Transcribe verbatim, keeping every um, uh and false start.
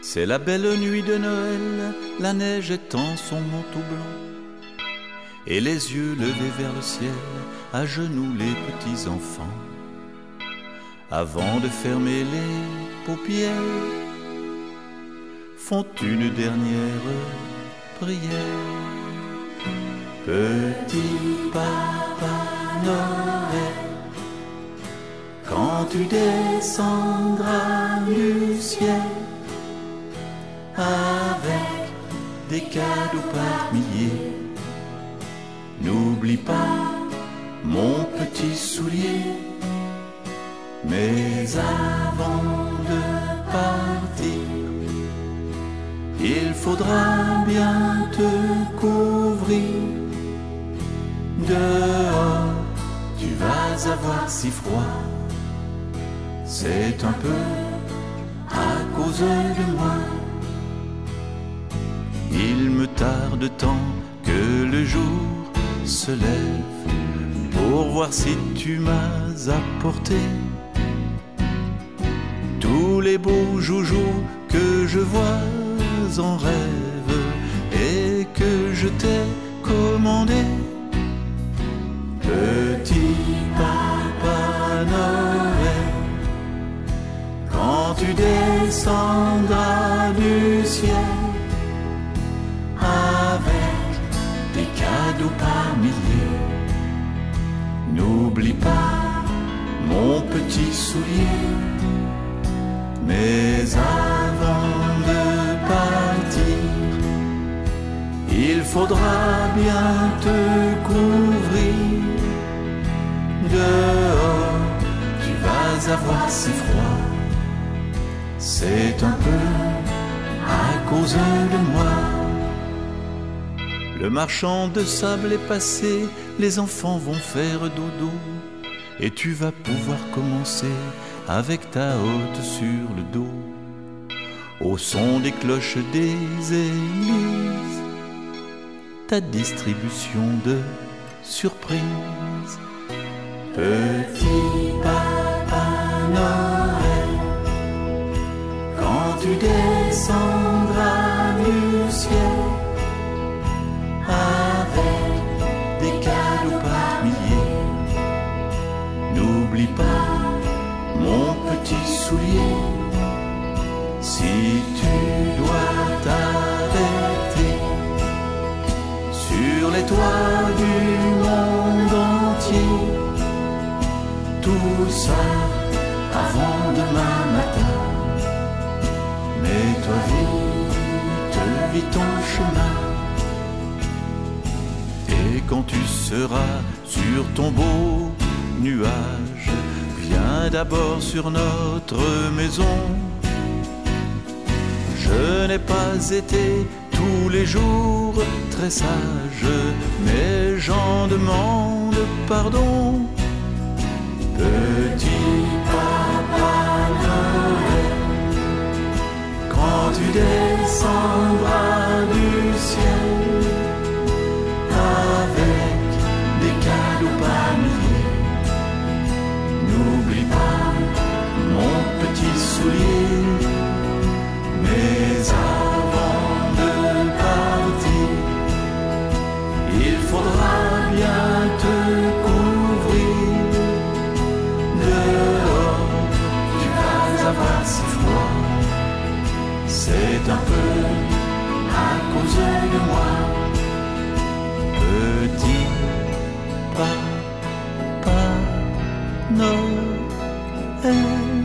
C'est la belle nuit de Noël, la neige étend son manteau blanc, et les yeux levés vers le ciel, à genoux les petits enfants. Avant de fermer les paupières, font une dernière prière. Petit Papa Noël, quand tu descendras du ciel, avec des cadeaux par milliers, n'oublie pas mon petit soulier. Mais avant de partir, il faudra bien te couvrir. Dehors, tu vas avoir si froid, c'est un peu à cause de moi. Il me tarde tant que le jour se lève pour voir si tu m'as apporté tous les beaux joujoux que je vois en rêve et que je t'ai commandé. Petit Papa Noël, quand tu descendras du ciel, avec des cadeaux par milliers, n'oublie pas mon petit soulier. Mais avant de partir, il faudra bien te couvrir. Dehors, tu vas avoir si froid, c'est un peu à cause de moi. Le marchand de sable est passé, les enfants vont faire dodo, et tu vas pouvoir commencer avec ta hotte sur le dos, au son des cloches des églises, ta distribution de surprises. Petit Papa Noël, quand tu descendras du ciel, avec des cadeaux par milliers, n'oublie pas mon petit soulier. Si tu dois t'arrêter sur les toits du monde entier, tout ça avant demain matin, mets-toi vite, vis ton chemin. Et quand tu seras sur ton beau nuage, viens d'abord sur notre maison. Je n'ai pas été tous les jours très sage, mais j'en demande pardon. Petit Papa Noël, quand tu descendras du ciel, avec des cadeaux par milliers, n'oublie pas mon petit soulier. Mais avant de partir, il faudra bien te couvrir. Dehors, tu vas avoir si froid, c'est un peu à cause de moi. Petit Papa Noël.